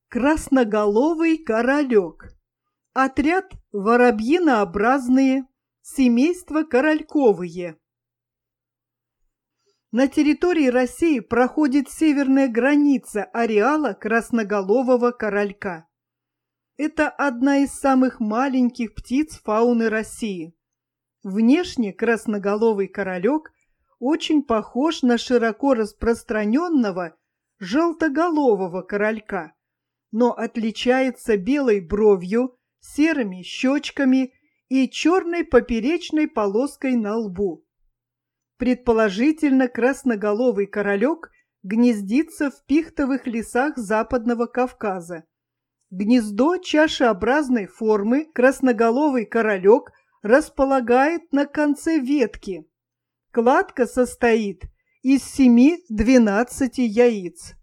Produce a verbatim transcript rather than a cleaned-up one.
Красноголовый королек. Отряд воробьинообразные, семейство корольковые. На территории России проходит северная граница ареала красноголового королька. Это одна из самых маленьких птиц фауны России. Внешне красноголовый королек очень похож на широко распространенного желтоголового королька, но отличается белой бровью, серыми щечками и черной поперечной полоской на лбу. Предположительно, красноголовый королек гнездится в пихтовых лесах Западного Кавказа. Гнездо чашеобразной формы красноголовый королек располагает на конце ветки. Кладка состоит из семи-двенадцати яиц.